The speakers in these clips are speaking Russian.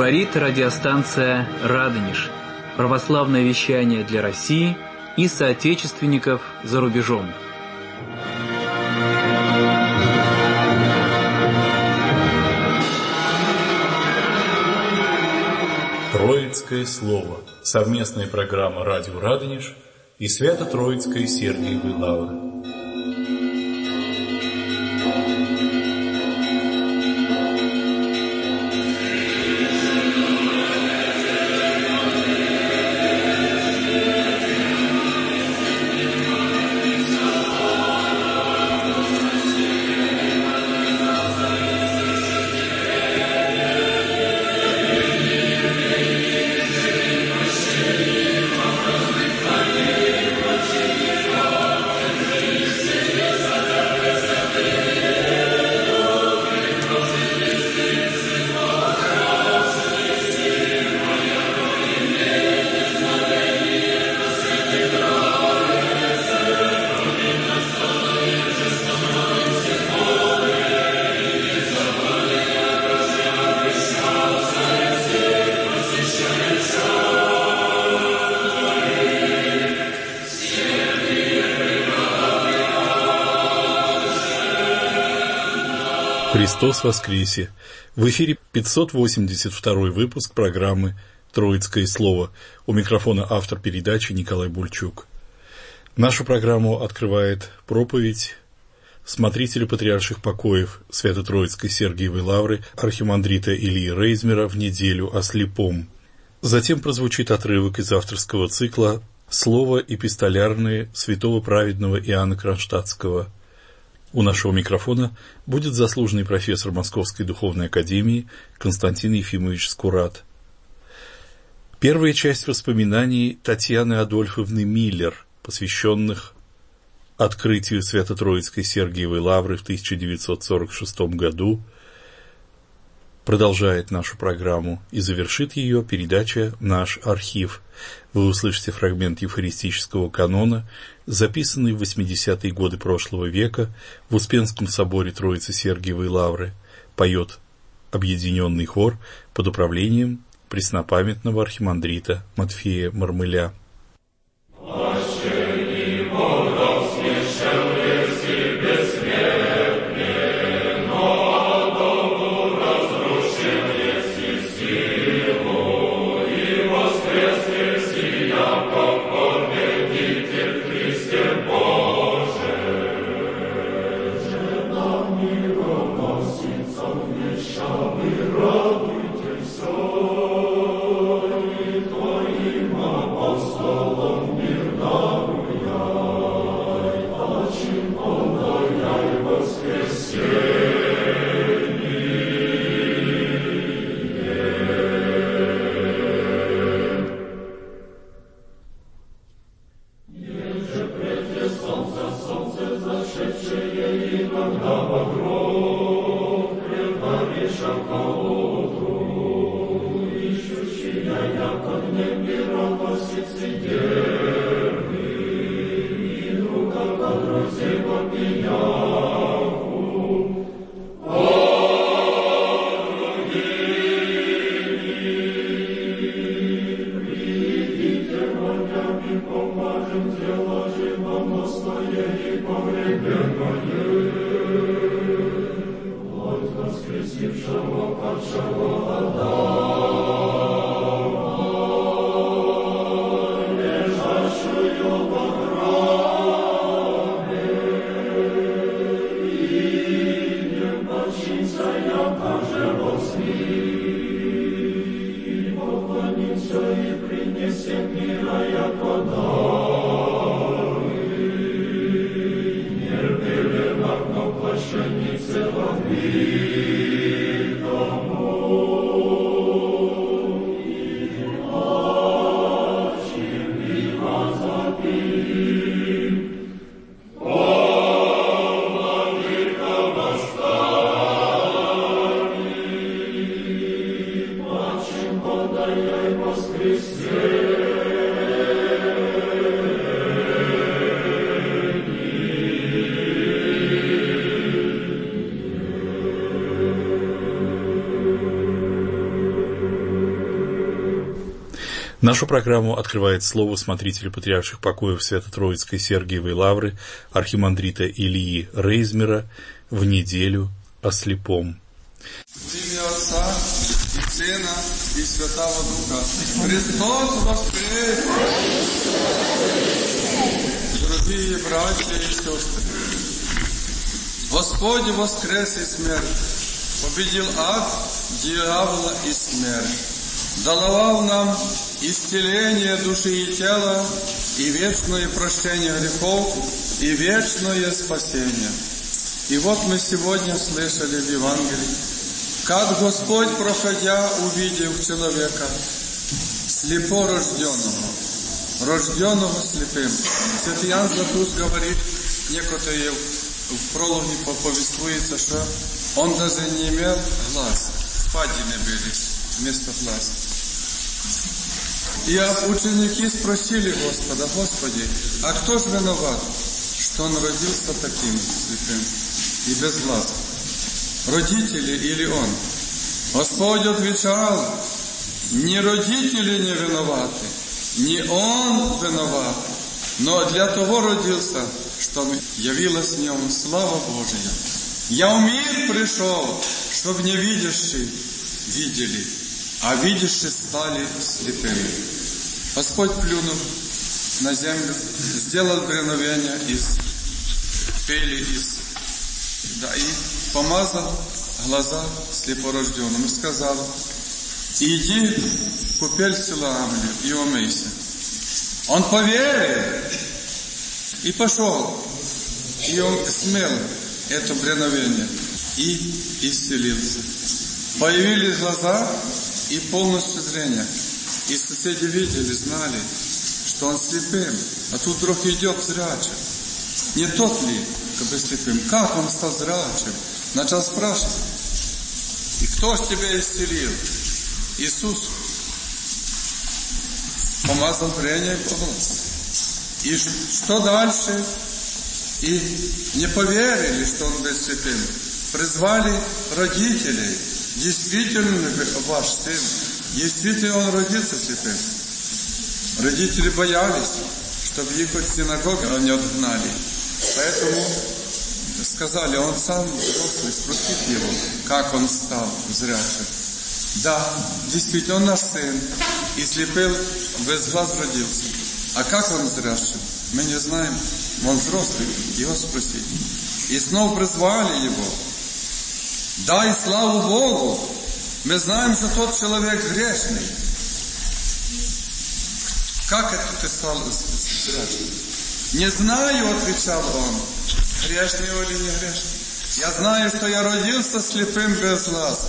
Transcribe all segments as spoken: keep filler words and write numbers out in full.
Говорит радиостанция «Радонеж». Православное вещание для России и соотечественников за рубежом. Троицкое слово. Совместная программа «Радио Радонеж» и Свято-Троицкой Сергиевой Лавры. Христос воскресе! В эфире пятьсот восемьдесят второй выпуск программы «Троицкое слово». У микрофона автор передачи Николай Бульчук. Нашу программу открывает проповедь смотрителя патриарших покоев Свято-Троицкой Сергиевой Лавры архимандрита Ильи Рейзмера в неделю о слепом. Затем прозвучит отрывок из авторского цикла «Слово эпистолярное святого праведного Иоанна Кронштадтского». У нашего микрофона будет заслуженный профессор Московской духовной академии Константин Ефимович Скурат. Первая часть воспоминаний Татьяны Адольфовны Миллер, посвященных открытию Свято-Троицкой Сергиевой Лавры в тысяча девятьсот сорок шестом году, продолжает нашу программу и завершит ее передача «Наш архив». Вы услышите фрагмент евхаристического канона, записанный в восьмидесятые годы прошлого века в Успенском соборе Троицы Сергиевой Лавры. Поет объединенный хор под управлением преснопамятного архимандрита Матфея Мармыля. Нашу программу открывает слово смотрителя патриарших покоев Свято-Троицкой Сергиевой Лавры архимандрита Ильи Рейзмера в неделю о слепом. В имя Отца и Сына и Святого Духа. Христос воскрес! Дорогие братья и сестры, Господь воскрес из смерти, победил ад, дьявола и смерть, даровал нам исцеление души и тела, и вечное прощение грехов, и вечное спасение. И вот мы сегодня слышали в Евангелии, как Господь, проходя, увидел человека, слепорожденного, рожденного слепым. Святый Иоанн Златоуст говорит, некоторые в прологе повествуется, что он даже не имел глаз, впадины были вместо глаз. И ученики спросили Господа: Господи, а кто же виноват, что он родился таким слепым и без глаз? Родители или он? Господь отвечал: не родители не виноваты, не он виноват, но для того родился, чтобы явилась в нем слава Божия. Я в мир пришел, чтобы невидящие видели, а видящие стали слепыми. Господь плюнул на землю, сделал бреновение из пыли, из, да, и помазал глаза слепорожденным и сказал: иди в купель Силаамлю и умойся. Он поверил и пошел, и он смел это бреновение и исцелился. Появились глаза и полностью зрение. И соседи видели, знали, что он слепым, а тут вдруг идет зрячим. Не тот ли, как бы слепым? Как он стал зрячим? Начал спрашивать: и кто ж тебя исцелил? Иисус. Помазал зрение и глаз. И что дальше? И не поверили, что он был слепым. Призвали родителей. Действительно ваш сын, действительно он родился слепым. Родители боялись, чтобы их от синагоги не отгнали. Поэтому сказали: он сам взрослый, спросите его, как он стал зрячим. Да, действительно, он наш сын, и слепым без глаз родился. А как он зрячим? Мы не знаем. Он взрослый, его спросите. И снова призвали его. Дай славу Богу! Мы знаем, что тот человек грешный. Как это ты стал зрячим? Не знаю, отвечал он, грешный или не грешный. Я знаю, что я родился слепым без глаз.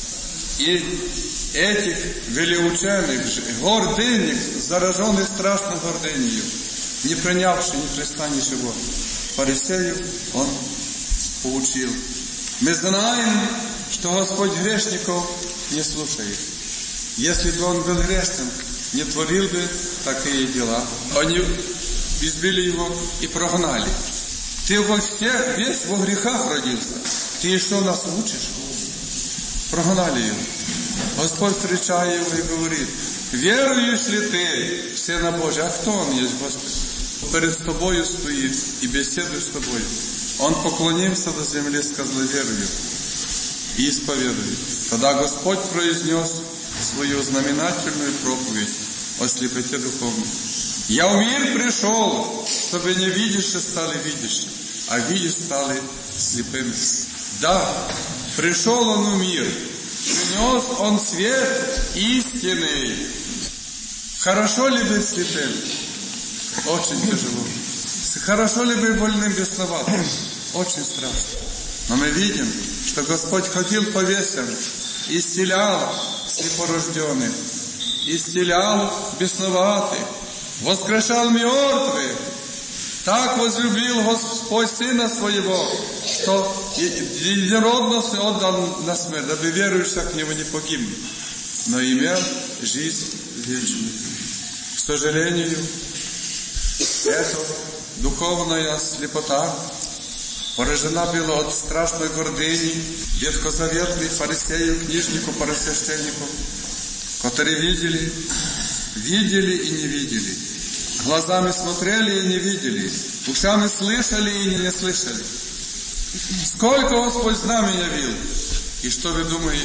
И этих велиученых, гордыник, зараженный страшной гордынью, не принявший ни Христа, ничего, фарисеев он поучил. Мы знаем, что Господь грешников не слушает. Если бы он был грешным, не творил бы такие дела. Они избили его и прогнали. Ты во всех, весь во грехах родился. Ты еще нас учишь? Прогнали его. Господь встречает его и говорит: веруешь ли ты в Сына Божия? А кто он есть, Господи? Перед тобою стоит и беседует с тобой. Он поклонился до земли, сказал: верую и исповедует. Тогда Господь произнес свою знаменательную проповедь о слепоте духовной. Я в мир пришел, чтобы не видящие стали видящими, а видящие стали слепыми. Да, пришел он в мир, принес он свет истинный. Хорошо ли быть слепым? Очень тяжело. Хорошо ли быть больным бесноватым? Очень страшно. Но мы видим, что Господь ходил по весям, исцелял слепорожденных, исцелял бесноватых, воскрешал мертвых. Так возлюбил Господь Сына Своего, что единородно отдал на смерть, дабы верующий к Нему не погибнет, но имел жизнь вечную. К сожалению, эта духовная слепота поражена была от страшной гордыни ветхозаветных фарисеев, книжников, первосвященников, которые видели видели и не видели, глазами смотрели и не видели, ушами слышали и не слышали. Сколько Господь знамень явил. И что вы думаете?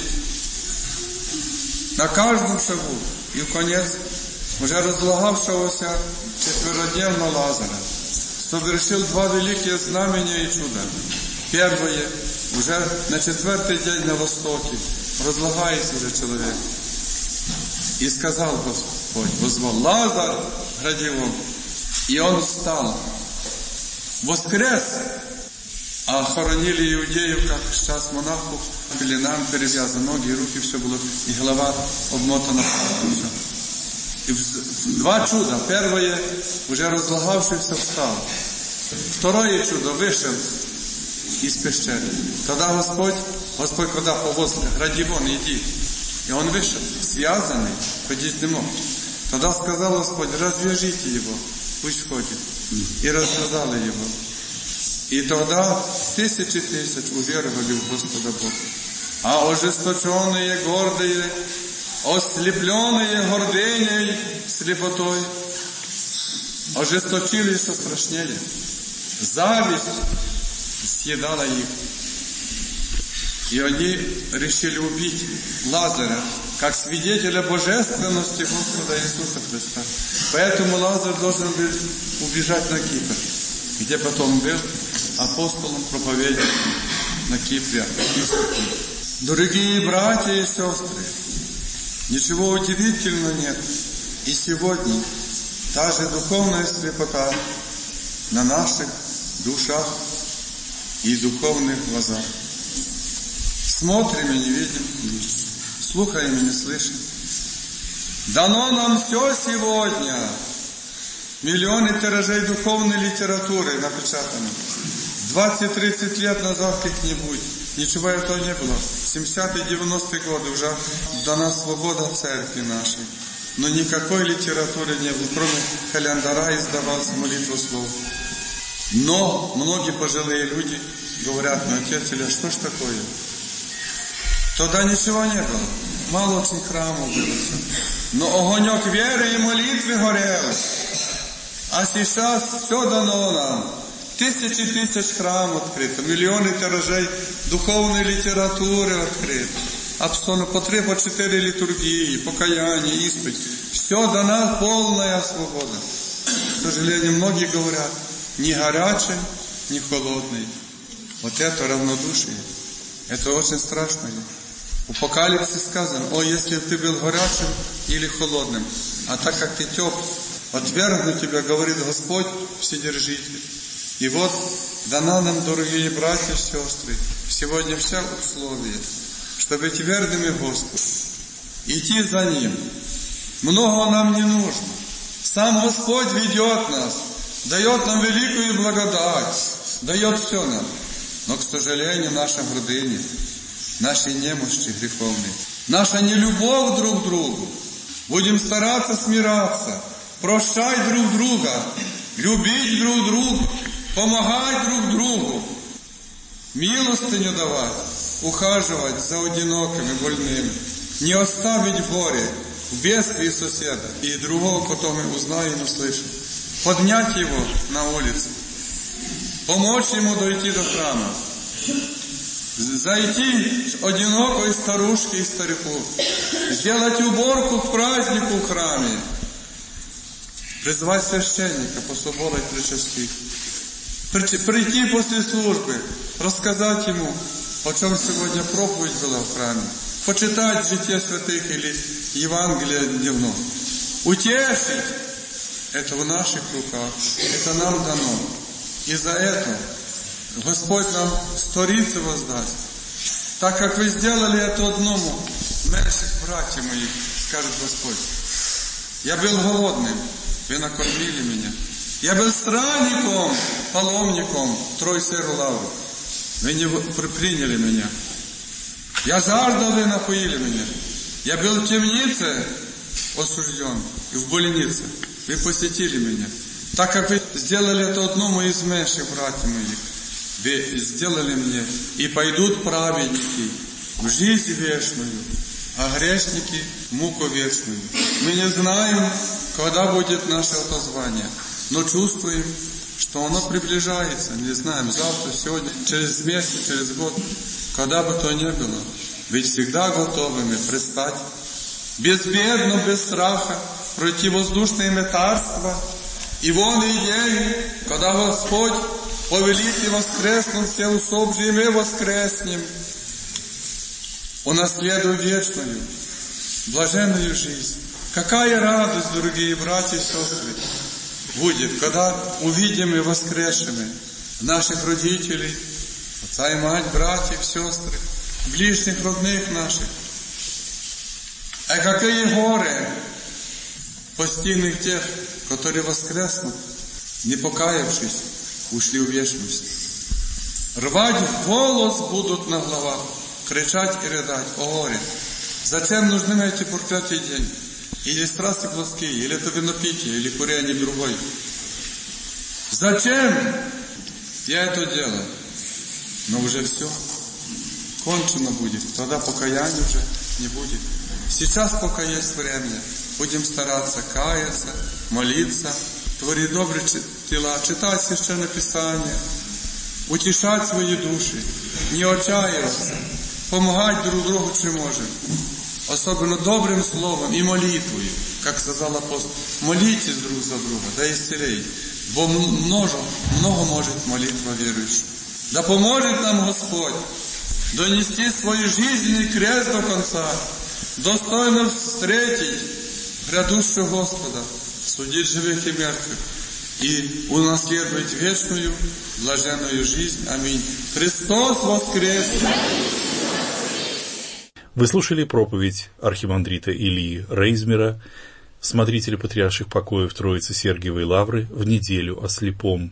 На каждом шагу и в конец уже разлагавшегося четверодневно Лазаря совершил два великие знамения и чуда. Первое, уже на четвертый день на востоке разлагается уже человек. И сказал Господь, возвал: Лазарь, гради вон. И он встал, воскрес. А хоронили иудеев, как сейчас монаху, пеленам перевязаны, ноги и руки, все было, и голова обмотана платком. И два чуда. Первое, уже разлагавшийся встал. Второе чудо, вышел из пещеры. Тогда Господь, Господь когда повоз, гради вон, иди. И он вышел, связанный, ходить не мог. Тогда сказал Господь: развяжите его, пусть ходит. И развязали его. И тогда тысячи тысяч уверовали в Господа Бога. А ожесточенные, гордые, ослепленные гордыней, слепотой, ожесточились страшнее. Зависть съедала их. И они решили убить Лазаря, как свидетеля божественности Господа Иисуса Христа. Поэтому Лазарь должен был убежать на Кипр, где потом был апостолом, проповедником на Кипре. Дорогие братья и сестры, ничего удивительного нет. И сегодня та же духовная слепота на наших душах и духовных глазах. Смотрим и не видим, слухаем и не слышим. Дано нам все сегодня. Миллионы тиражей духовной литературы напечатаны. двадцать-тридцать лет назад как-нибудь ничего этого не было. семидесятые, девяностые годы уже дана свобода в церкви нашей. Но никакой литературы не было, кроме календаря издавался молитвослов. Но многие пожилые люди говорят: ну, отец Илья, что ж такое? Тогда ничего не было. Мало очень храмов было. Но огонек веры и молитвы горел. А сейчас все дано нам. Тысячи тысяч храмов открыто, миллионы тиражей духовной литературы открыто. Абсолютно потреба четыре литургии, покаяние, исповедь. Все дана полная свобода. К сожалению, многие говорят: ни горячий, ни холодный. Вот это равнодушие. Это очень страшно. В Апокалипсисе сказано: о, если ты был горячим или холодным, а так как ты теп, отвергну тебя, говорит Господь Вседержитель. И вот дана нам, дорогие братья и сестры, сегодня все условия, чтобы быть верными Господу, идти за Ним. Много нам не нужно. Сам Господь ведет нас, дает нам великую благодать, дает все нам. Но, к сожалению, наша гордыня, наши немощи греховные, наша нелюбовь друг к другу. Будем стараться смиряться, прощать друг друга, любить друг друга, помогать друг другу, милостыню давать, ухаживать за одинокими, больными, не оставить в горе, в бедствии соседа и другого потом и узнает и услышит. Поднять его на улице, помочь ему дойти до храма, зайти к одинокой старушке и старику, сделать уборку к празднику в храме, призвать священника по собору и причастить, прийти после службы, рассказать ему, о чем сегодня проповедь была в храме, почитать житие святых или Евангелие дневно, утешить. Это в наших руках, это нам дано. И за это Господь нам сторицу воздаст. Так как вы сделали это одному, меньших братьев моих, скажет Господь. Я был голодным, вы накормили меня. Я был странником, паломником, Тройсеру Лавру. Вы не приняли меня. Я жаждал, вы напоили меня. Я был в темнице осужден и в больнице. Вы посетили меня. Так как вы сделали это одному из меньших братьев моих, вы сделали мне, и пойдут праведники в жизнь вечную, а грешники муку вечную. Мы не знаем, когда будет наше отозвание, но чувствуем, что оно приближается. Не знаем, завтра, сегодня, через месяц, через год, когда бы то ни было. Ведь всегда готовыми пристать безбедно, без страха, пройти воздушные метарства. И вон и день, когда Господь повелит и воскреснут все усопшие, и мы воскреснем, унаследуя вечную, блаженную жизнь. Какая радость, дорогие братья и сестры, будет, когда увидим и воскрешим наших родителей, отца и мать, братьев, сестры, ближних, родных наших. А какие горы постигнут тех, которые воскреснут, не покаявшись, ушли в вечность. Рвать волос будут на головах, кричать и рыдать: о горе! Зачем нужны эти проклятые деньги? Или страсти плоские, или это винопитие, или курение другой. Зачем я это делаю? Но уже все кончено будет, тогда покаяния уже не будет. Сейчас пока есть время, будем стараться каяться, молиться, творить добрые дела, читать Священное Писание, утешать свои души, не отчаиваться, помогать друг другу, чем можем. Особенно добрым словом и молитвой, как сказал апостол. Молитесь друг за друга, да исцелей. Бо много, много может молитва верующих. Да поможет нам Господь донести свой жизненный крест до конца, достойно встретить грядущего Господа, судить живых и мертвых и унаследовать вечную блаженную жизнь. Аминь. Христос воскрес! Вы слушали проповедь архимандрита Ильи Рейзмера, смотрителя патриарших покоев Троицы Сергиевой Лавры, в неделю о слепом.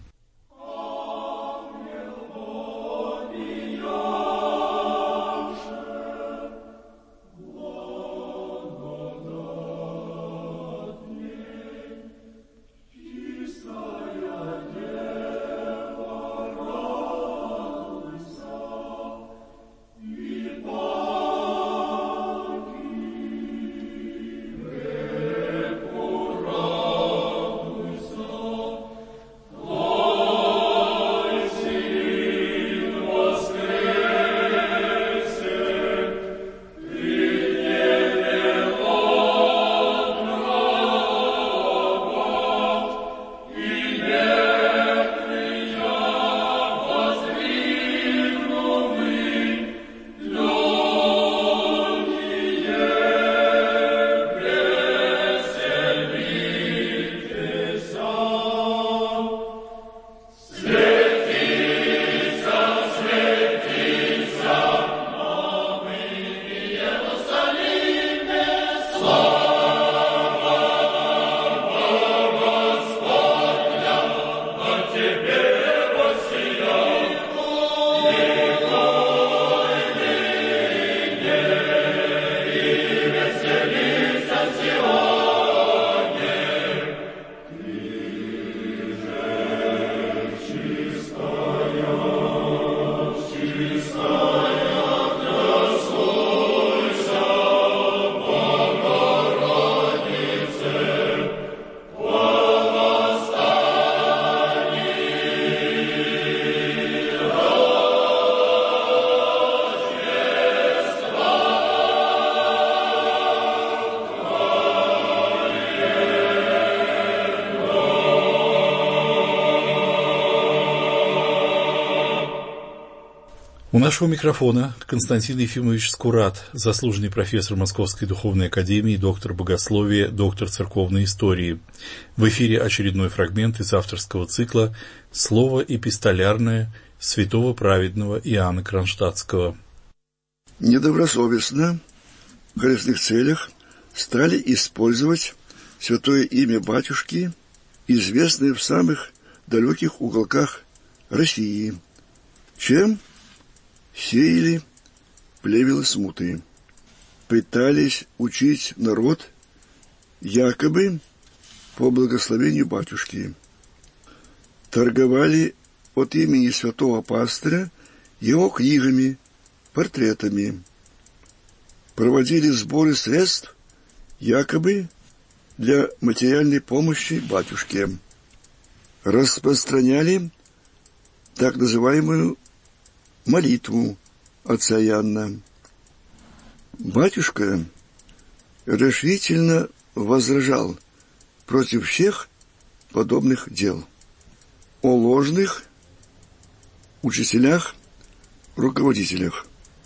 У нашего микрофона Константин Ефимович Скурат, заслуженный профессор Московской духовной академии, доктор богословия, доктор церковной истории. В эфире очередной фрагмент из авторского цикла «Слово эпистолярное» святого праведного Иоанна Кронштадтского. Недобросовестно в корыстных целях стали использовать святое имя батюшки, известное в самых далеких уголках России, чем сеяли плевелы смуты, пытались учить народ якобы по благословению батюшки, торговали от имени святого пастыря его книгами, портретами, проводили сборы средств якобы для материальной помощи батюшке. Распространяли так называемую молитву отца Иоанна. Батюшка решительно возражал против всех подобных дел. О ложных учителях, руководителях.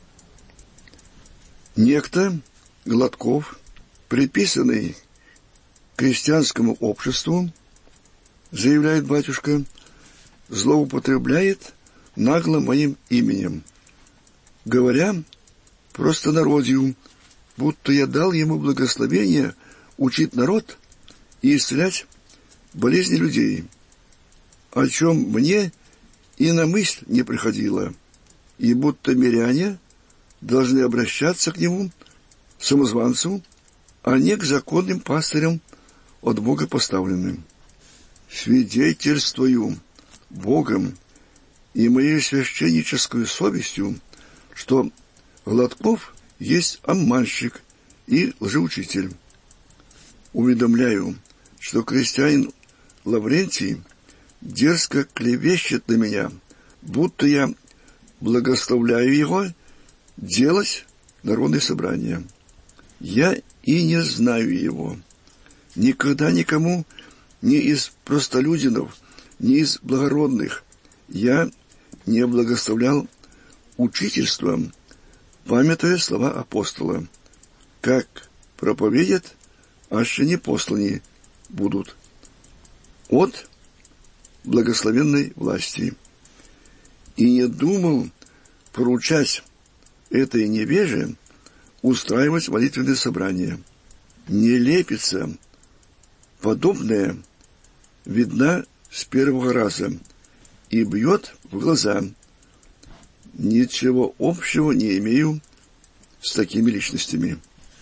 Некто Гладков, приписанный крестьянскому обществу, заявляет батюшка, злоупотребляет нагло моим именем, говоря простонародью, будто я дал ему благословение учить народ и исцелять болезни людей, о чем мне и на мысль не приходило, и будто миряне должны обращаться к нему, самозванцу, а не к законным пастырям от Бога поставленным. Свидетельствую Богом и моей священнической совестью, что Гладков есть обманщик и лжеучитель. Уведомляю, что крестьянин Лаврентий дерзко клевещет на меня, будто я благословляю его делать народное собрание. Я и не знаю его. Никогда никому, ни из простолюдинов, ни из благородных, я не благословлял учительством, памятуя слова апостола, как проповедят, аще не послани будут от благословенной власти. И не думал поручать этой невеже устраивать молитвенные собрания. Нелепица подобная видна с первого раза и бьет в глаза. Ничего общего не имею с такими личностями.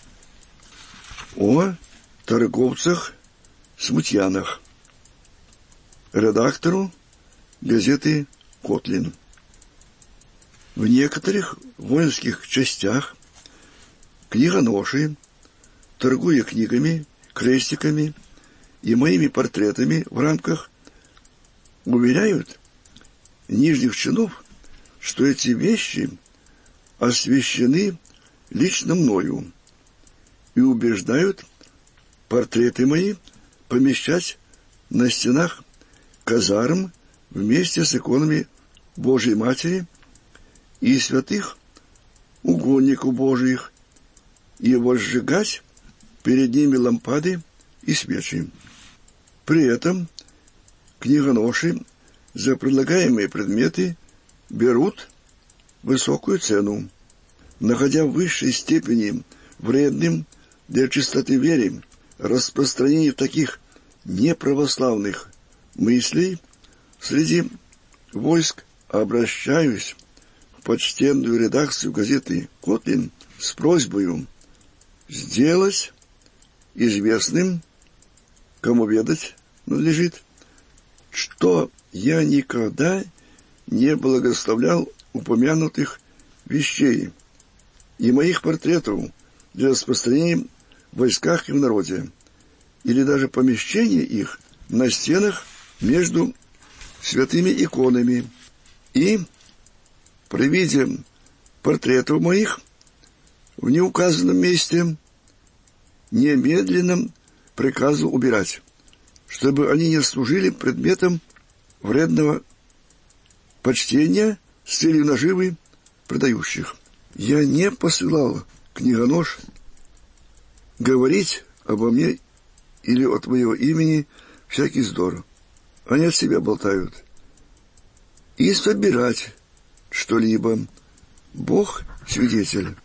О торговцах-смутьянах. Редактору газеты «Котлин». В некоторых воинских частях книгоноши, торгуя книгами, крестиками и моими портретами в рамках, уверяют нижних чинов, что эти вещи освящены лично мною, и убеждают портреты мои помещать на стенах казарм вместе с иконами Божией Матери и святых угодников Божиих, и возжигать перед ними лампады и свечи. При этом книгоноши за предлагаемые предметы берут высокую цену, находя в высшей степени вредным для чистоты веры распространение таких неправославных мыслей среди войск. Обращаюсь в почтенную редакцию газеты «Котлин» с просьбой сделать известным, кому ведать надлежит, что я никогда не благословлял упомянутых вещей и моих портретов для распространения в войсках и в народе, или даже помещения их на стенах между святыми иконами, и при виде портретов моих в неуказанном месте немедленно приказывал убирать, чтобы они не служили предметом вредного почтения с целью наживы продающих. Я не посылал книгонош говорить обо мне или от моего имени всякий вздор. Они от себя болтают. И собирать что-либо. Бог свидетель.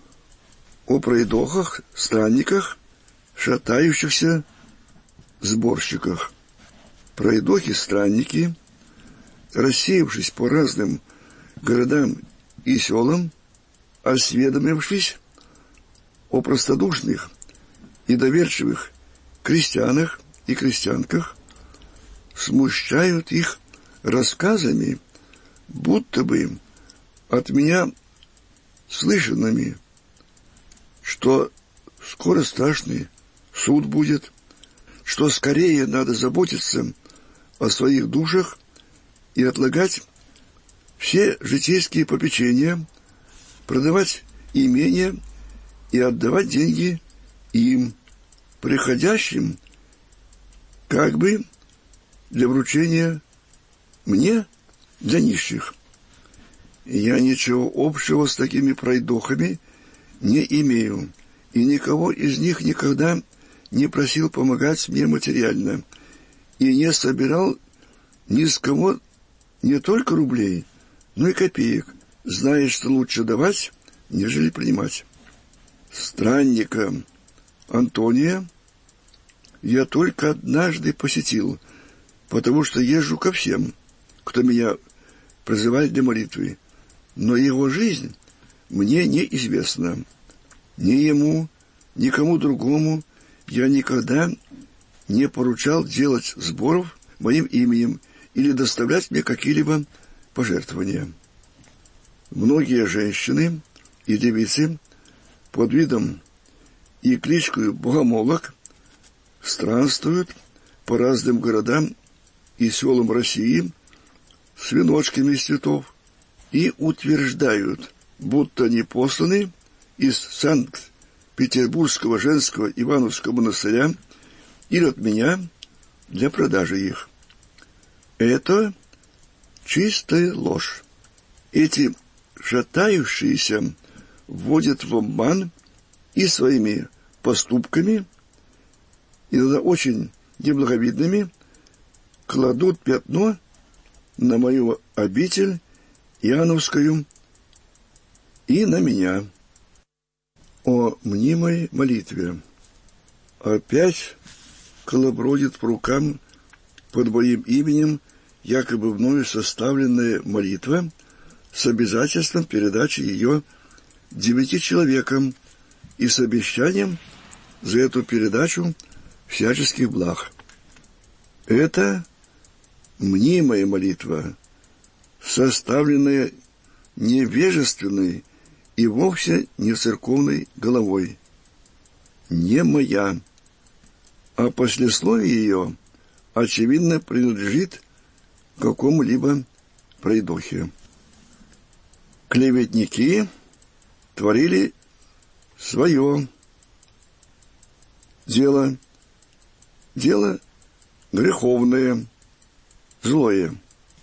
О пройдохах, странниках, шатающихся сборщиках. Пройдохи-странники, рассеявшись по разным городам и селам, осведомившись о простодушных и доверчивых крестьянах и крестьянках, смущают их рассказами, будто бы от меня слышанными, что скоро страшный суд будет, что скорее надо заботиться о своих душах и отлагать все житейские попечения, продавать имения и отдавать деньги им, приходящим, как бы для вручения мне, для нищих. Я ничего общего с такими пройдохами не имею, и никого из них никогда не просил помогать мне материально, и не собирал ни с кого не только рублей, но и копеек, зная, что лучше давать, нежели принимать. Странника Антония я только однажды посетил, потому что езжу ко всем, кто меня призывает для молитвы, но его жизнь мне неизвестна. Ни ему, ни кому другому я никогда не поручал делать сборов моим именем или доставлять мне какие-либо пожертвования. Многие женщины и девицы под видом и кличкою богомолок странствуют по разным городам и селам России с веночками из цветов и утверждают, будто они посланы из Санкт-Петербургского женского Ивановского монастыря или от меня для продажи их. Это чистая ложь. Эти шатающиеся вводят в обман и своими поступками, иногда очень неблаговидными, кладут пятно на мою обитель Иоанновскую и на меня. О мнимой молитве. Опять колобродит по рукам под моим именем якобы мною составленная молитва с обязательством передачи ее девяти человекам и с обещанием за эту передачу всяческих благ. Это мнимая молитва, составленная невежественной и вовсе не церковной головой. Не моя, а послесловие ее, очевидно, принадлежит какому-либо пройдохе. Клеветники творили свое дело, дело греховное, злое.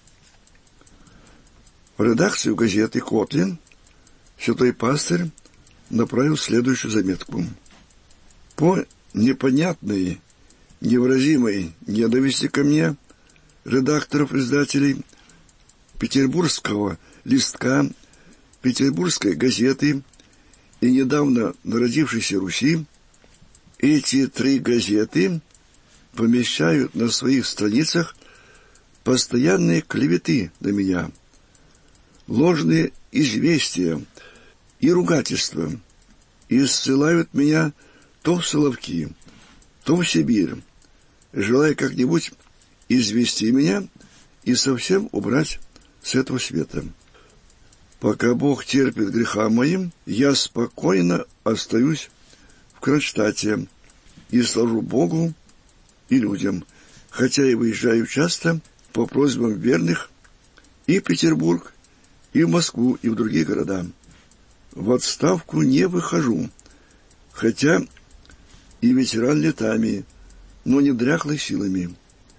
В редакцию газеты «Котлин» святой пастырь направил следующую заметку. По непонятной, невыразимой ненависти ко мне редакторов-издателей петербургского листка, петербургской газеты и недавно народившейся Руси, эти три газеты помещают на своих страницах постоянные клеветы на меня, ложные известия и ругательства, и ссылают меня то в Соловки, то в Сибирь, желая как-нибудь извести меня и совсем убрать с этого света. Пока Бог терпит грехам моим, я спокойно остаюсь в Кронштадте и служу Богу и людям, хотя и выезжаю часто по просьбам верных и в Петербург, и в Москву, и в другие города. В отставку не выхожу, хотя и ветеран летами, но не дряхлый силами.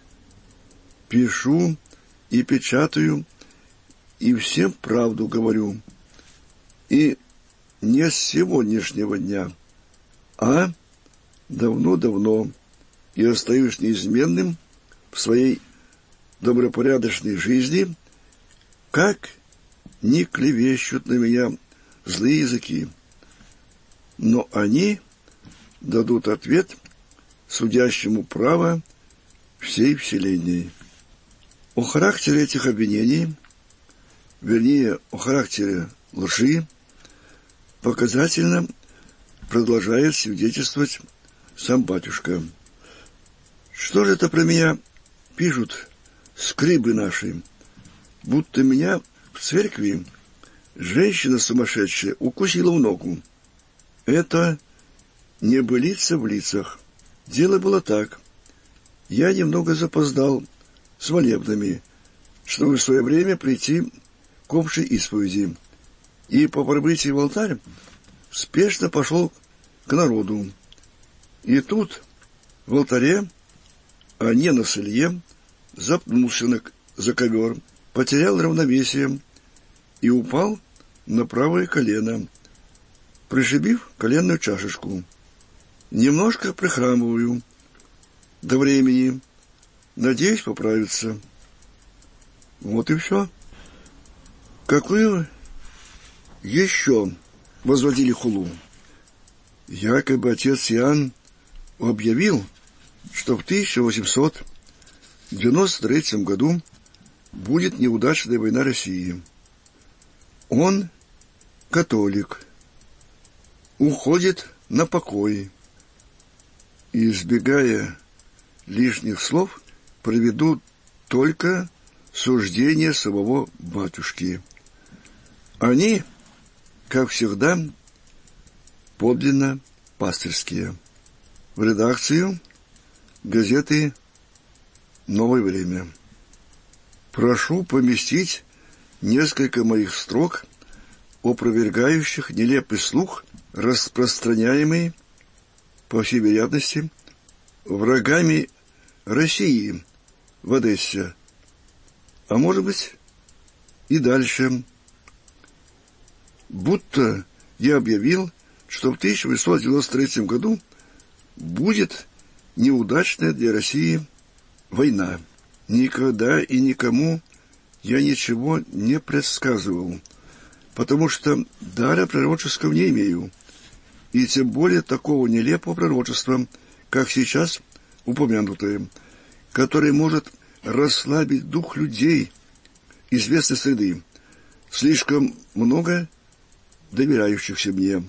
Пишу и печатаю, и всем правду говорю. И не с сегодняшнего дня, а давно-давно, и остаюсь неизменным в своей добропорядочной жизни, как не клевещут на меня злые языки. Но они дадут ответ судящему право всей вселенной. О характере этих обвинений, вернее, о характере лжи, показательно продолжает свидетельствовать сам батюшка. Что же это про меня пишут скрибы наши, будто меня в церкви женщина сумасшедшая укусила в ногу. Это небылица в лицах. Дело было так. Я немного запоздал с молебнами, чтобы в свое время прийти к общей исповеди, и по прибытии в алтарь спешно пошел к народу. И тут в алтаре, а не на селье, запнулся на, за ковер, потерял равновесие и упал на правое колено, пришибив коленную чашечку. Немножко прихрамываю до времени, надеюсь поправиться. Вот и все. Какую еще возводили хулу? Якобы отец Иоанн объявил, что в тысяча восемьсот девяносто третьем году будет неудачная война России. Он, католик, уходит на покой. И, избегая лишних слов, приведу только суждения самого батюшки. Они, как всегда, подлинно пастырские. В редакцию газеты «Новое время». Прошу поместить несколько моих строк, опровергающих нелепый слух, распространяемый, по всей вероятности, врагами России в Одессе, а может быть и дальше. Будто я объявил, что в тысяча восемьсот девяносто третьем году будет неудачная для России война. Никогда и никому я ничего не предсказывал, потому что дара пророческого не имею, и тем более такого нелепого пророчества, как сейчас упомянутое, которое может расслабить дух людей известной среды, слишком много доверяющихся мне.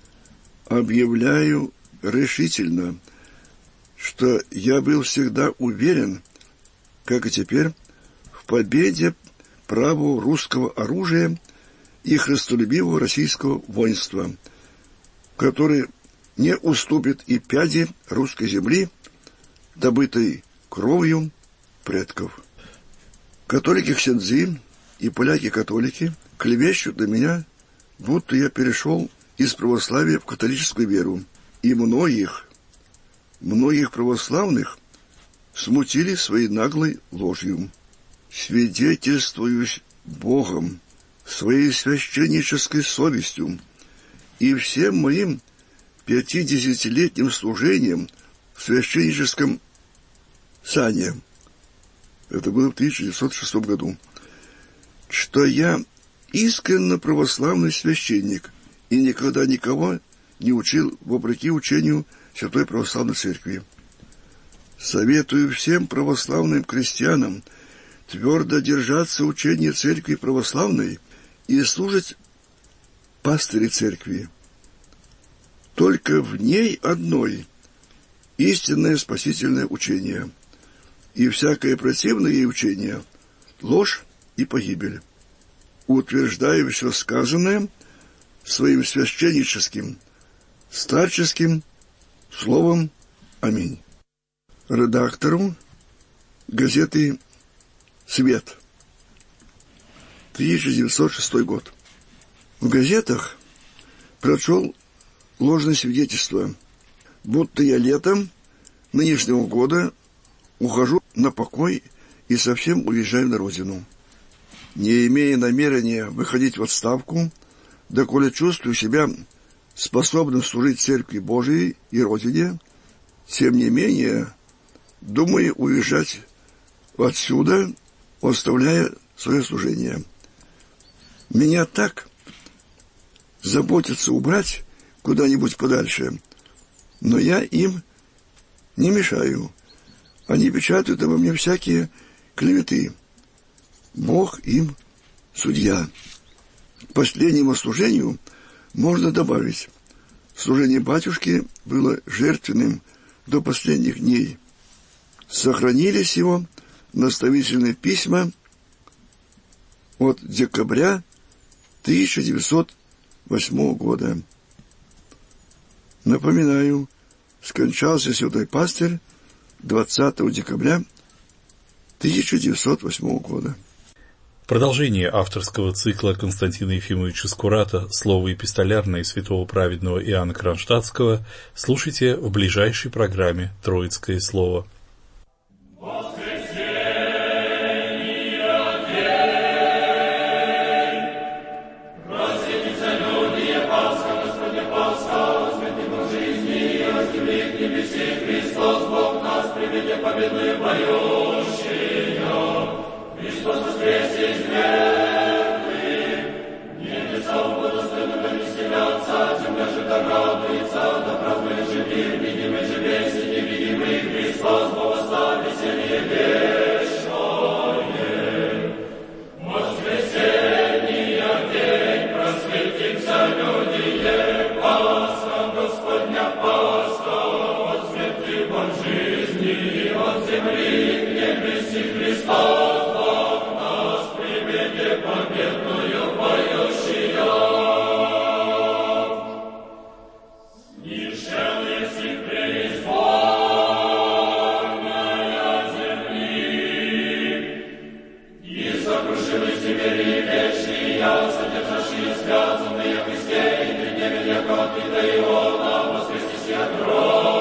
Объявляю решительно, что я был всегда уверен, как и теперь, в победе правого русского оружия и христолюбивого российского воинства, который не уступит и пяди русской земли, добытой кровью предков. Католики-ксензы и поляки-католики клевещут на меня, будто я перешел из православия в католическую веру, и многих, многих православных смутили своей наглой ложью. Свидетельствуюсь Богом, своей священнической совестью и всем моим пятидесятилетним служением в священническом сане, это было в тысяча девятьсот шестом году, что я искренне православный священник и никогда никого не учил вопреки учению Святой Православной Церкви. Советую всем православным крестьянам твердо держаться учения Церкви Православной и служить пастыре Церкви. Только в ней одной истинное спасительное учение, и всякое противное ей учение — ложь и погибель. Утверждаю все сказанное своим священническим, старческим словом. Аминь. Редактору газеты «Свет», тысяча девятьсот шестой год. В газетах прочел ложное свидетельство, будто я летом нынешнего года ухожу на покой и совсем уезжаю на родину. Не имея намерения выходить в отставку, доколе чувствую себя способным служить Церкви Божией и Родине, тем не менее, думаю уезжать отсюда, оставляя свое служение. Меня так заботятся убрать куда-нибудь подальше, но я им не мешаю. Они печатают обо мне всякие клеветы. Бог им судья. К последнему служению можно добавить: служение батюшки было жертвенным до последних дней. Сохранились его наставительные письма от декабря тысяча девятьсот восьмого года. Напоминаю, скончался святой пастырь двадцатого декабря тысяча девятьсот восьмого года. Продолжение авторского цикла Константина Ефимовича Скурата «Слово эпистолярное» святого праведного Иоанна Кронштадтского слушайте в ближайшей программе «Троицкое слово». Победную поющие, Христос воскресе из мертвых, небеса благословенно веселятся, земля же радуется, да празднует живи, видимый же весь и невидимый Христос, Бога славь, веселье вечное. Воскресенье день, просветимся люди, Пасха Господня, Пасха, от смерти от жизни, от земли к небеси Христос, Бог нас приведе победную поющая. Снишел еси преизборная земли, и сокрушились себе вечные, содержащие связанные в Христе, и предневен яко отпита Иона, воскресися от гроба.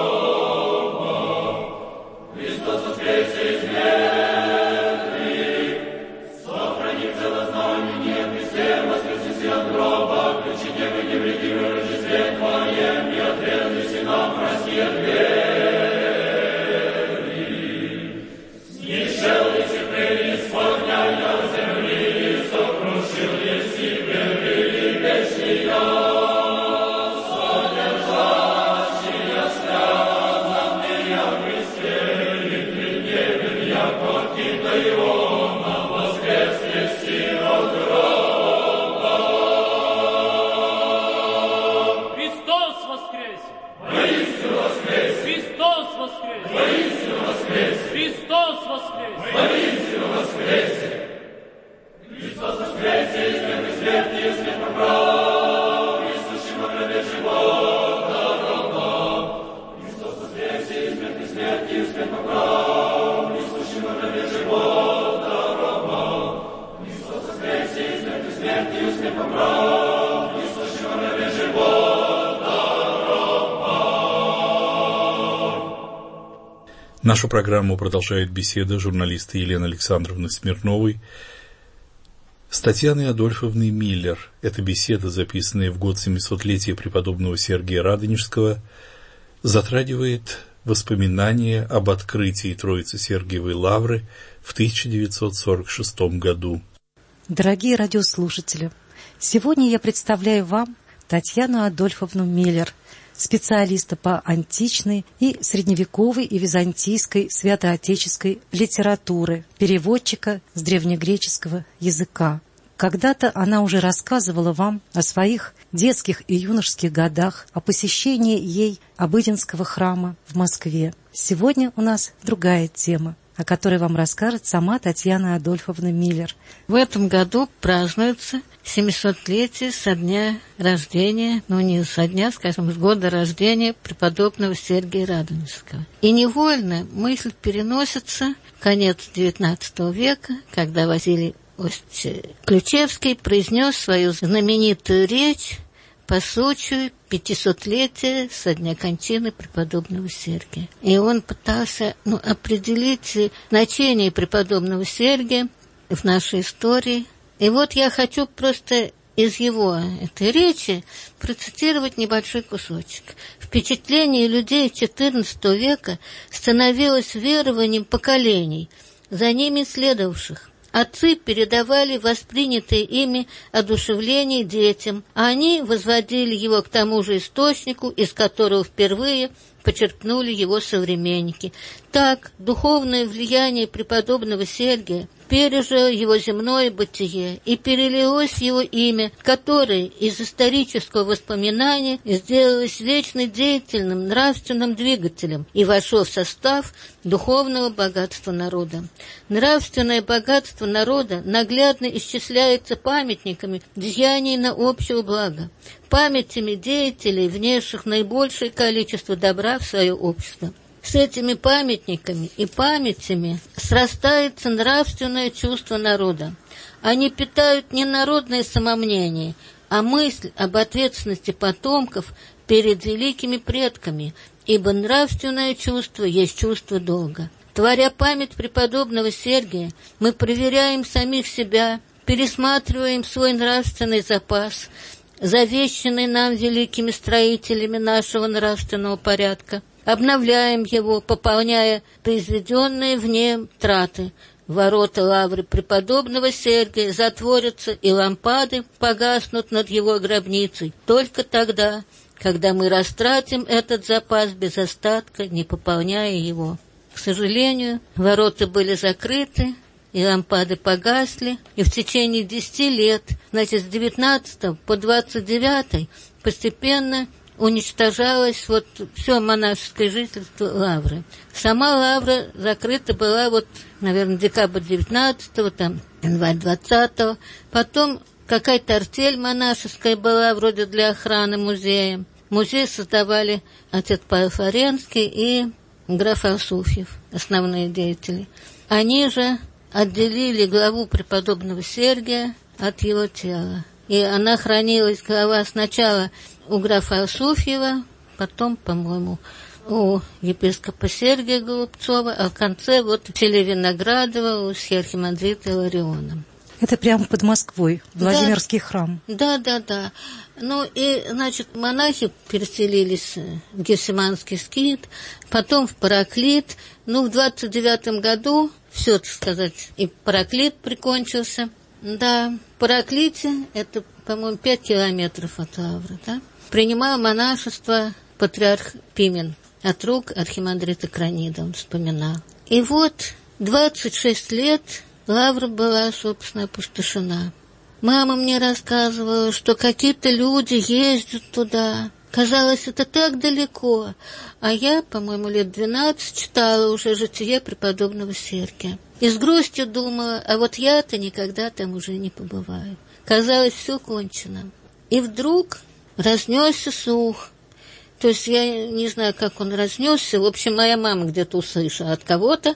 Христос воскресе из мертвых, сохранив целознамение Христе, воскресися от гроба, ключи девы невредимы в Рождестве Твоем, и отверзлись нам Россия двери. Снишел еси преисполняя земли, сокрушил еси веры вечные, содержащие связанные в Христе, и предневен яко отпита Иона, воскреснеси от гроба. Христос воскресе! Воистину воскресе! Христос воскресе! Воистину воскресе! Христос воскресе! Воистину воскресе! Христос воскресе, из мертвых смерти, из смерть поправ, Иисущим во гробе живота роба. Христос воскресе, из мертвых смерти, из смерть поправ, Иисущим во гробе живота роба. Христос воскресе, из мертвых смерти, из смерть поправ, Иисущим во гробе живота роба. Нашу программу продолжает беседа журналиста Елены Александровны Смирновой с Татьяной Адольфовной Миллер. Эта беседа, записанная в год семисотлетия преподобного Сергия Радонежского, затрагивает воспоминания об открытии Троицы Сергиевой Лавры в тысяча девятьсот сорок шестом году. Дорогие радиослушатели, сегодня я представляю вам Татьяну Адольфовну Миллер, специалиста по античной и средневековой и византийской святоотеческой литературы, переводчика с древнегреческого языка. Когда-то она уже рассказывала вам о своих детских и юношеских годах, о посещении ей Обыденского храма в Москве. Сегодня у нас другая тема, о которой вам расскажет сама Татьяна Адольфовна Миллер. В этом году празднуется семисотлетие со дня рождения, ну не со дня, скажем, с года рождения преподобного Сергия Радонежского. И невольно мысль переносится в конец девятнадцатого века, когда Василий Осипович Ключевский произнес свою знаменитую речь по случаю пятисотлетия со дня кончины преподобного Сергия. И он пытался ну, определить значение преподобного Сергия в нашей истории. И вот я хочу просто из его этой речи процитировать небольшой кусочек. Впечатление людей четырнадцатого века становилось верованием поколений, за ними следовавших. Отцы передавали воспринятые ими одушевление детям, а они возводили его к тому же источнику, из которого впервые почерпнули его современники. Так, духовное влияние преподобного Сергия пережил его земное бытие, и перелилось в его имя, которое из исторического воспоминания сделалось вечно деятельным нравственным двигателем и вошло в состав духовного богатства народа. Нравственное богатство народа наглядно исчисляется памятниками деяний на общее благо, памятями деятелей, внесших наибольшее количество добра в свое общество. С этими памятниками и памятями срастается нравственное чувство народа. Они питают не народное самомнение, а мысль об ответственности потомков перед великими предками, ибо нравственное чувство есть чувство долга. Творя память преподобного Сергия, мы проверяем самих себя, пересматриваем свой нравственный запас, завещанный нам великими строителями нашего нравственного порядка, обновляем его, пополняя произведенные в нем траты. Ворота лавры преподобного Сергия затворятся, и лампады погаснут над его гробницей только тогда, когда мы растратим этот запас без остатка, не пополняя его. К сожалению, ворота были закрыты, и лампады погасли, и в течение десяти лет, значит, с девятнадцатого по двадцать девятый, постепенно уничтожалось вот все монашеское жительство лавры. Сама лавра закрыта была вот, наверное, декабрь девятнадцатого, там, январь двадцатого. Потом какая-то артель монашеская была вроде для охраны музея. Музей создавали отец Павел Флоренский и граф Алсуфьев, основные деятели. Они же отделили главу преподобного Сергия от его тела. И она хранилась, глава, сначала у графа Алсуфьева, потом, по-моему, у епископа Сергия Голубцова, а в конце вот в селе Виноградово у архимандрита Илариона. Это прямо под Москвой, Владимирский да, храм. Да, да, да. Ну и, значит, монахи переселились в Гефсиманский скит, потом в Параклит. Ну, в двадцать девятом году, все, так сказать, и Параклит прикончился. Да, в Параклите, это, по-моему, пять километров от лавры, да, принимал монашество патриарх Пимен от рук архимандрита Кранида, он вспоминал. И вот двадцать шесть лет лавра была, собственно, опустошена. Мама мне рассказывала, что какие-то люди ездят туда. Казалось, это так далеко. А я, по-моему, лет двенадцать читала уже житие преподобного Сергия. И с грустью думала, а вот я-то никогда там уже не побываю. Казалось, все кончено. И вдруг разнесся слух. То есть я не знаю, как он разнесся. В общем, моя мама где-то услышала от кого-то,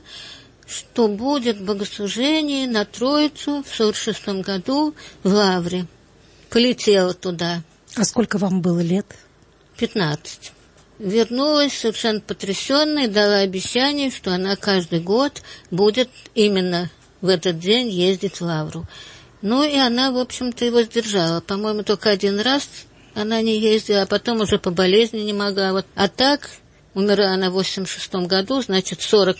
что будет богослужение на Троицу в сорок шестом году в Лавре. Полетела туда. А сколько вам было лет? Пятнадцать. Вернулась совершенно потрясенная, дала обещание, что она каждый год будет именно в этот день ездить в Лавру. Ну и она, в общем-то, его сдержала. По-моему, только один раз она не ездила, а потом уже по болезни не могла. Вот. А так, умерла она в восемьдесят шестом году, значит, сорок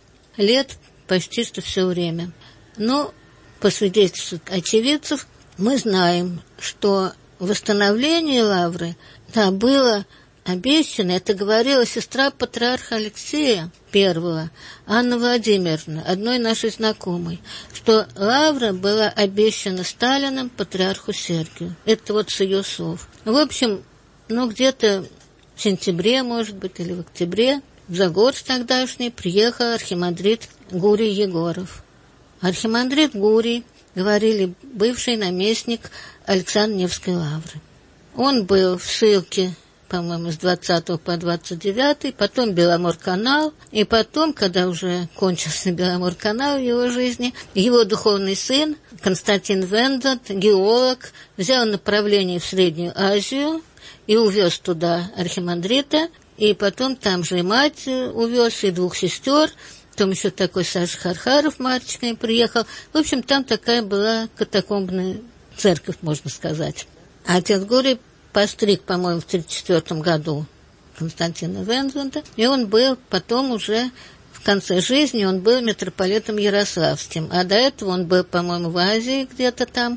лет почти что все время. Но по свидетельству очевидцев мы знаем, что восстановление Лавры, да, было обещано, это говорила сестра патриарха Алексея Первого, Анна Владимировна, одной нашей знакомой, что Лавра была обещана Сталином патриарху Сергию. Это вот с ее слов. В общем, ну где-то в сентябре, может быть, или в октябре, в Загорск тогдашний приехал архимандрит Гурий Егоров. Архимандрит Гурий, говорили, бывший наместник Александро-Невской лавры. Он был в ссылке, по-моему, с двадцатого по двадцать девятый, потом Беломор-канал, и потом, когда уже кончился Беломор-канал в его жизни, его духовный сын Константин Вендот, геолог, взял направление в Среднюю Азию и увез туда архимандрита, и потом там же и мать увез, и двух сестер, потом еще такой Саша Хархаров мальчиками приехал. В общем, там такая была катакомбная церковь, можно сказать. А отец Гурий постриг, по-моему, в тридцать четвёртом году Константина Вензунда, и он был потом уже в конце жизни, он был митрополитом Ярославским, а до этого он был, по-моему, в Азии где-то там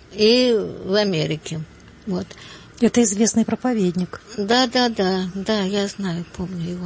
и в Америке. Вот. Это известный проповедник. Да, да, да, да, я знаю, помню его.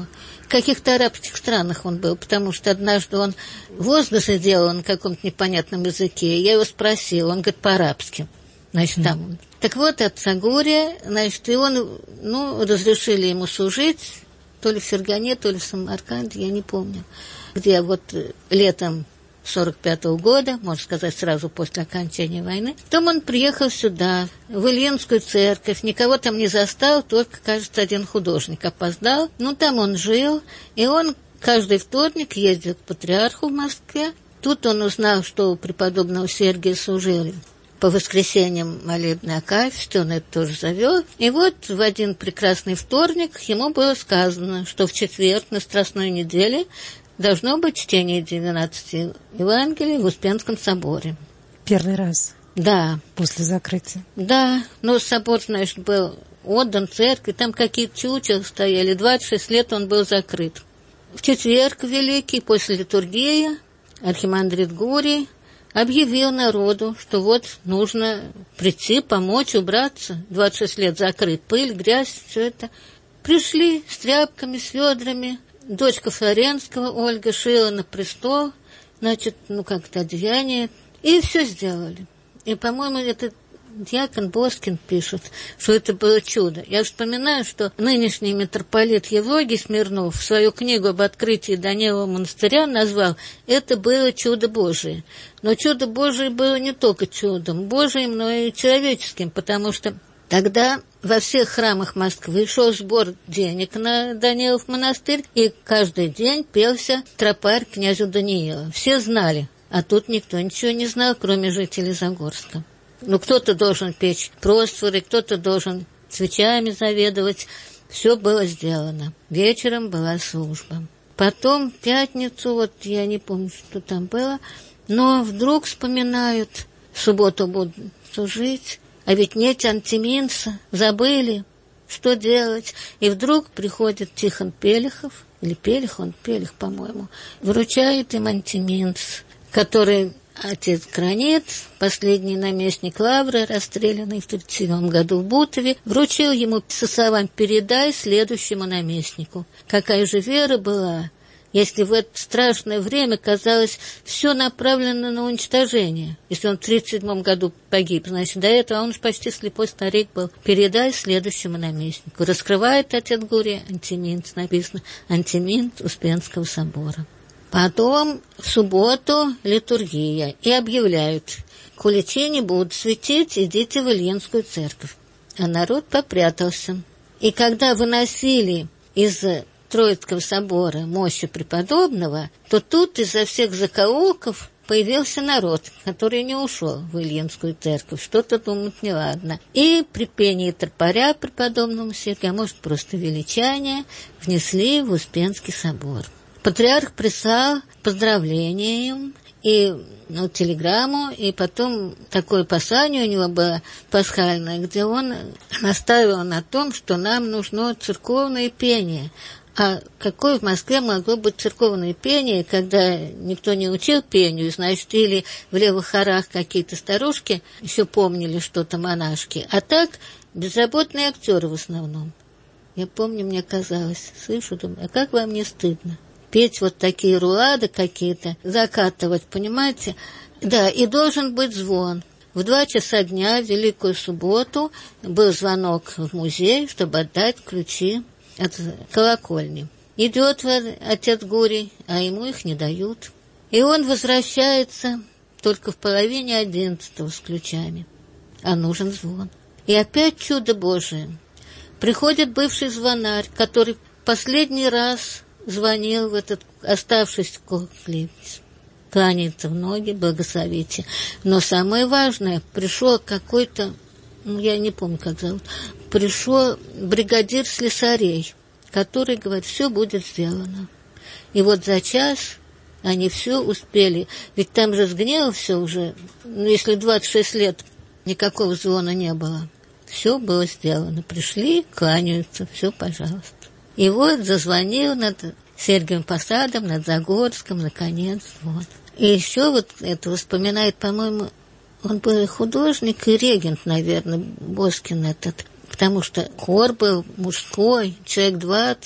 каких-то арабских странах он был, потому что однажды он возгласы делал на каком-то непонятном языке. Я его спросила, он говорит по-арабски. Значит, там он. Так вот, от Сагурия, значит, и он, ну, разрешили ему служить, то ли в Фергане, то ли в Самарканде, я не помню, где вот летом сорок пятого года, можно сказать, сразу после окончания войны. Потом он приехал сюда, в Ильинскую церковь, никого там не застал, только, кажется, один художник опоздал. Ну, там он жил, и он каждый вторник ездил к патриарху в Москве. Тут он узнал, что у преподобного Сергия служили по воскресеньям молебны Акафисты, он это тоже завел. И вот в один прекрасный вторник ему было сказано, что в четверг на Страстной неделе должно быть чтение двенадцати Евангелий в Успенском соборе. Первый раз? Да. После закрытия? Да, но собор, значит, был отдан церкви, там какие-то чучела стояли, двадцать шесть лет он был закрыт. В четверг великий, после литургии, архимандрит Гурий объявил народу, что вот нужно прийти, помочь, убраться. двадцать шесть лет закрыт, пыль, грязь, все это. Пришли с тряпками, с ведрами. Дочка Флоренского, Ольга, шила на престол, значит, ну, как-то одеяние, и все сделали. И, по-моему, это дьякон Боскин пишет, что это было чудо. Я вспоминаю, что нынешний митрополит Евлогий Смирнов в свою книгу об открытии Данилова монастыря назвал «Это было чудо Божие». Но чудо Божие было не только чудом Божиим, но и человеческим, потому что тогда во всех храмах Москвы шел сбор денег на Данилов монастырь, и каждый день пелся тропарь князю Даниила. Все знали, а тут никто ничего не знал, кроме жителей Загорска. Ну, кто-то должен печь просфоры, кто-то должен свечами заведовать. Все было сделано. Вечером была служба. Потом в пятницу, вот я не помню, что там было, но вдруг вспоминают, в субботу будут служить, а ведь нет антиминца, забыли, что делать. И вдруг приходит Тихон Пелихов, или Пелих, он Пелих, по-моему, вручает им антиминц, который отец Гранит, последний наместник Лавры, расстрелянный в тридцать седьмом году в Бутове, вручил ему со словами «передай следующему наместнику». Какая же вера была, если в это страшное время, казалось, все направлено на уничтожение. Если он в тридцать седьмом году погиб, значит, до этого он уж почти слепой старик был. «Передай следующему наместнику». Раскрывает отец Гурий антиминт, написано «антиминт Успенского собора». Потом в субботу литургия, и объявляют: «Коли не будут светить, идите в Ильинскую церковь». А народ попрятался. И когда выносили из Троицкого собора мощи преподобного, то тут изо всех закоулков появился народ, который не ушел в Ильинскую церковь, что-то думать неладно. И при пении тропаря преподобному Сергию, а может просто величание, внесли в Успенский собор. Патриарх прислал поздравления им и ну, телеграмму, и потом такое послание у него было пасхальное, где он настаивал на том, что нам нужно церковное пение. А какое в Москве могло быть церковное пение, когда никто не учил пению, значит, или в левых хорах какие-то старушки еще помнили что-то, монашки, а так безработные актеры в основном. Я помню, мне казалось, слышу, думаю, а как вам не стыдно? Петь вот такие рулады какие-то, закатывать, понимаете? Да, и должен быть звон. В два часа дня, в Великую субботу, был звонок в музей, чтобы отдать ключи от колокольни. Идет отец Гурий, а ему их не дают. И он возвращается только в половине одиннадцатого с ключами. А нужен звон. И опять чудо Божие. Приходит бывший звонарь, который последний раз звонил в этот оставшийся колокольниц. Кланяется в ноги, благословите. Но самое важное, пришел какой-то, ну, я не помню, как зовут, пришел бригадир слесарей, который говорит, все будет сделано. И вот за час они все успели. Ведь там же сгнило все уже, ну, если двадцать шесть лет никакого звона не было. Все было сделано. Пришли, кланяются, все, пожалуйста. И вот зазвонил над Сергиевым Посадом, над Загорском, наконец, вот. И еще вот это вспоминает, по-моему, он был художник и регент, наверное, Боскин этот, потому что хор был мужской, человек двадцать,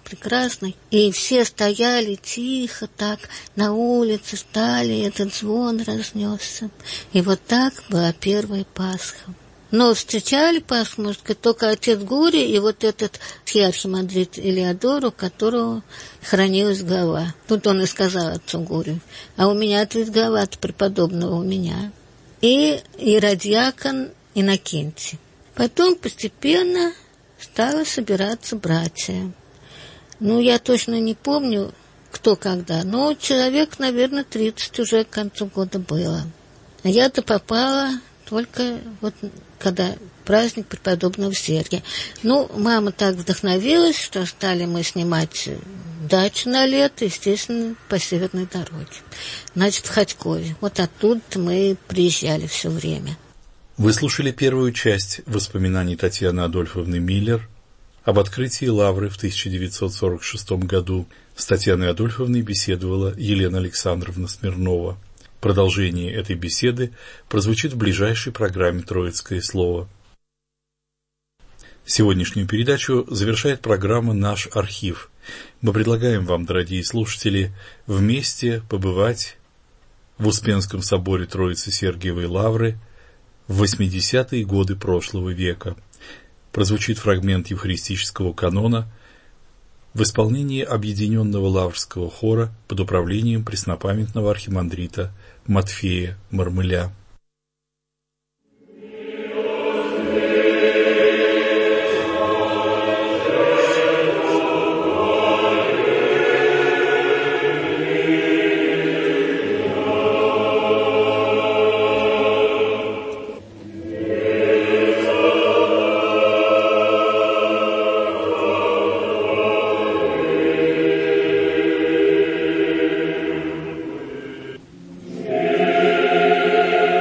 прекрасный. И все стояли тихо так, на улице ждали, и этот звон разнесся. И вот так была первая Пасха. Но встречали Пасху, может быть, только отец Гурий и вот этот архимандрит Илеодор, у которого хранилась голова. Тут он и сказал отцу Гурию: а у меня ответ голова от преподобного у меня. И иродиакон Иннокентий. Потом постепенно стало собираться братья. Ну, я точно не помню, кто когда, но человек, наверное, тридцать уже к концу года было. А я-то попала только вот когда праздник преподобного Сергия. Ну, мама так вдохновилась, что стали мы снимать дачу на лето, естественно, по северной дороге. Значит, в Ходькове. Вот оттуда мы приезжали все время. Вы слушали первую часть воспоминаний Татьяны Адольфовны Миллер об открытии лавры в тысяча девятьсот сорок шестом году. С Татьяной Адольфовной беседовала Елена Александровна Смирнова. Продолжение этой беседы прозвучит в ближайшей программе «Троицкое слово». Сегодняшнюю передачу завершает программа «Наш архив». Мы предлагаем вам, дорогие слушатели, вместе побывать в Успенском соборе Троицы Сергиевой Лавры в восьмидесятые годы прошлого века. Прозвучит фрагмент евхаристического канона в исполнении Объединенного Лаврского хора под управлением преснопамятного архимандрита Матфея Мармыля. Yeah.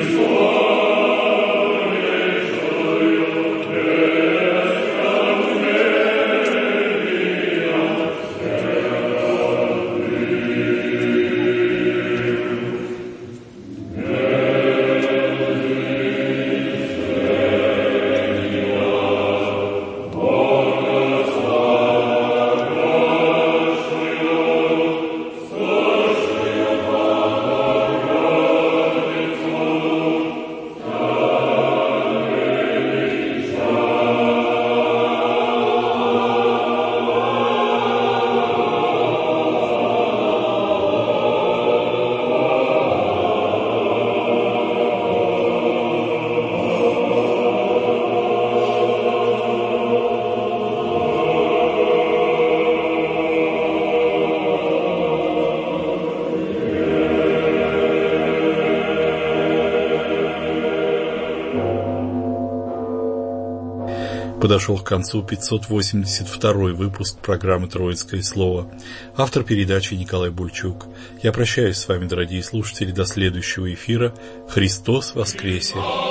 Подошел к концу пятьсот восемьдесят второй выпуск программы «Троицкое слово». Автор передачи Николай Бульчук. Я прощаюсь с вами, дорогие слушатели, до следующего эфира. Христос воскресе!